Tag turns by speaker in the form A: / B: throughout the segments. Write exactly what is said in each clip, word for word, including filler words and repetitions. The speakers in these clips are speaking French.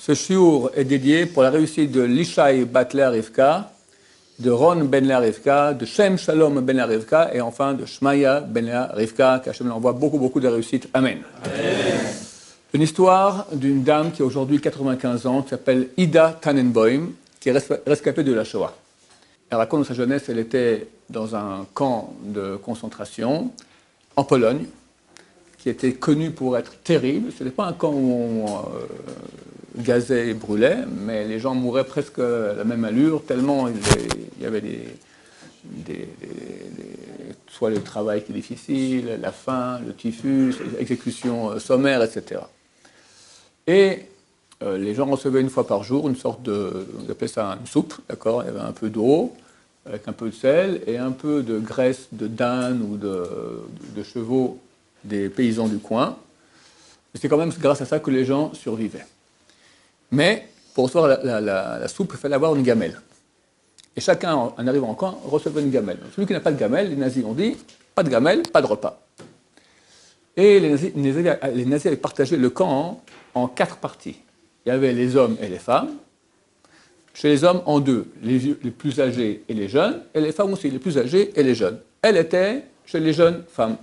A: Ce shiur est dédié pour la réussite de Lishai Bat Lea Rivka, de Ron Ben Lea Rivka, de Shem Shalom Ben Lea Rivka et enfin de Shmaya Ben Lea Rivka, qu'Hachem l'envoie beaucoup, beaucoup de réussite. Amen. Amen. Une histoire d'une dame qui a aujourd'hui quatre-vingt-quinze ans, qui s'appelle Ida Tannenbaum, qui est rescapée de la Shoah. Elle raconte dans sa jeunesse, elle était dans un camp de concentration en Pologne, qui était connu pour être terrible. Ce n'était pas un camp où on euh, gazait et brûlait, mais les gens mouraient presque à la même allure, tellement il y avait des, des, des, des, soit le travail qui est difficile, la faim, le typhus, les exécutions sommaires, et cetera. Et euh, les gens recevaient une fois par jour une sorte de, on appelait ça une soupe, d'accord. Il y avait un peu d'eau, avec un peu de sel, et un peu de graisse de dinde ou de, de, de chevaux des paysans du coin. C'est quand même grâce à ça que les gens survivaient. Mais pour recevoir la, la, la, la soupe, il fallait avoir une gamelle. Et chacun, en arrivant en camp, recevait une gamelle. Donc, celui qui n'a pas de gamelle, les nazis ont dit, pas de gamelle, pas de repas. Et les nazis, les nazis, les nazis avaient partagé le camp en, en quatre parties. Il y avait les hommes et les femmes. Chez les hommes, en deux, les, vieux, les plus âgés et les jeunes, et les femmes aussi, les plus âgées et les jeunes. Elle était chez les jeunes femmes.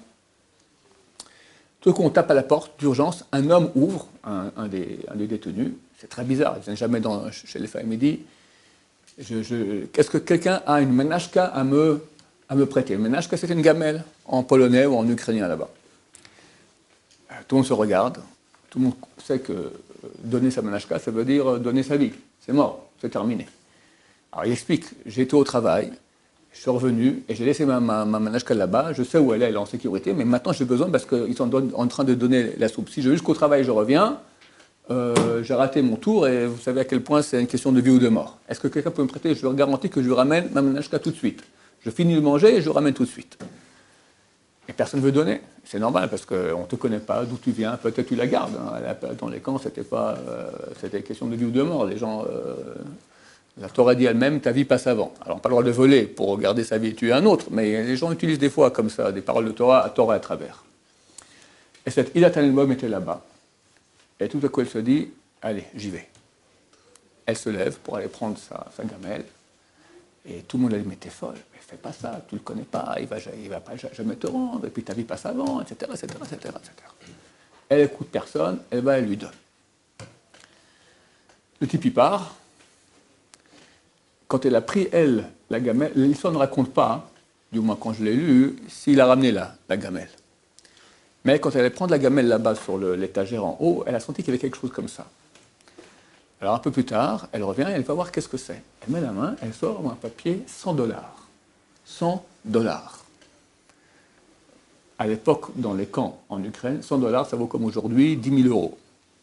A: Tout d'un coup, on tape à la porte d'urgence, un homme ouvre, un, un, des, un des détenus, c'est très bizarre, il ne vient jamais dans, chez les femmes, il dit je, je, qu'est-ce que quelqu'un a une menachka à me, à me prêter? Une menachka, c'est une gamelle, en polonais ou en ukrainien là-bas. Tout le monde se regarde, tout le monde sait que donner sa menachka, ça veut dire donner sa vie, c'est mort, c'est terminé. Alors il explique, j'ai été au travail, je suis revenu et j'ai laissé ma, ma, ma menachka là-bas, je sais où elle est, elle est en sécurité, mais maintenant j'ai besoin parce qu'ils sont en train de donner la soupe. Si je vais jusqu'au travail et je reviens, euh, j'ai raté mon tour et vous savez à quel point c'est une question de vie ou de mort. Est-ce que quelqu'un peut me prêter? Je vous garantis que je lui ramène ma menachka tout de suite. Je finis de manger et je lui ramène tout de suite. Et personne ne veut donner. C'est normal parce qu'on ne te connaît pas, d'où tu viens, peut-être tu la gardes. Hein. Dans les camps, c'était pas, euh, c'était question de vie ou de mort. Les gens... Euh, La Torah dit elle-même, ta vie passe avant. Alors, on n'a pas le droit de voler pour garder sa vie et tuer un autre, mais les gens utilisent des fois comme ça des paroles de Torah à Torah à travers. Et cette Ida Tannenbaum était là-bas. Et tout à coup, elle se dit, allez, j'y vais. Elle se lève pour aller prendre sa, sa gamelle. Et tout le monde elle dit, mais t'es folle, mais fais pas ça, tu le connais pas, il va, il va pas jamais te rendre, et puis ta vie passe avant, et cetera, et cetera, et cetera, et cetera. Elle écoute personne, elle va, elle lui donne. Le type y part. Quand elle a pris, elle, la gamelle, l'histoire ne raconte pas, hein, du moins quand je l'ai lu, s'il a ramené la, la gamelle. Mais quand elle allait prendre la gamelle là-bas sur le, l'étagère en haut, elle a senti qu'il y avait quelque chose comme ça. Alors un peu plus tard, elle revient et elle va voir qu'est-ce que c'est. Elle met la main, elle sort un papier cent dollars. cent dollars. À l'époque, dans les camps en Ukraine, cent dollars, ça vaut comme aujourd'hui dix mille euros.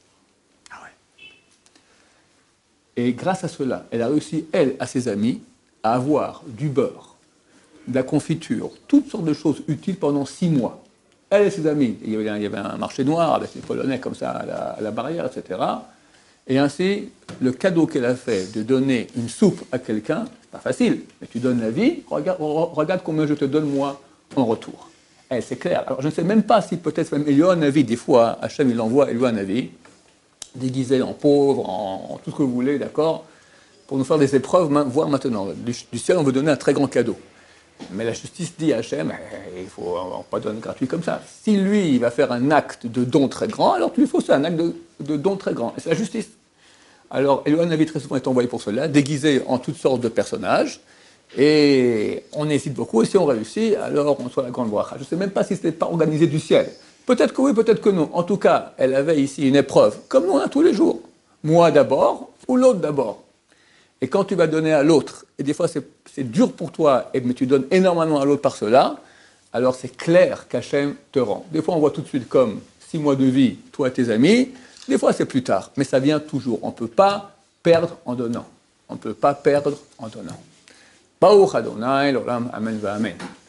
A: Et grâce à cela, elle a réussi, elle, à ses amis, à avoir du beurre, de la confiture, toutes sortes de choses utiles pendant six mois. Elle et ses amis, il y avait un, il y avait un marché noir avec les Polonais comme ça à la, à la barrière, et cetera. Et ainsi, le cadeau qu'elle a fait de donner une soupe à quelqu'un, c'est pas facile, mais tu donnes la vie, regarde, regarde combien je te donne moi en retour. Et c'est clair. Alors je ne sais même pas si peut-être même il y a un avis, des fois, Hachem il envoie, il voit un avis, déguisé en pauvre, en, en tout ce que vous voulez, d'accord, pour nous faire des épreuves, voire maintenant. Du, du ciel, on veut donner un très grand cadeau. Mais la justice dit à Hachem, eh, il faut pas donner gratuit comme ça. Si lui, il va faire un acte de don très grand, alors tu lui faut ça, un acte de, de don très grand. Et c'est la justice. Alors, Elohan Navi très souvent est envoyé pour cela, déguisé en toutes sortes de personnages, et on hésite beaucoup, et si on réussit, alors on soit la grande bracha. Je ne sais même pas si ce n'était pas organisé du ciel. Peut-être que oui, peut-être que non. En tout cas, elle avait ici une épreuve, comme nous on a tous les jours. Moi d'abord, ou l'autre d'abord. Et quand tu vas donner à l'autre, et des fois c'est, c'est dur pour toi, mais tu donnes énormément à l'autre par cela, alors c'est clair qu'Hachem te rend. Des fois on voit tout de suite comme six mois de vie, toi et tes amis, des fois c'est plus tard, mais ça vient toujours. On ne peut pas perdre en donnant. On ne peut pas perdre en donnant. Baruch Adonai, l'olam, amen va amen.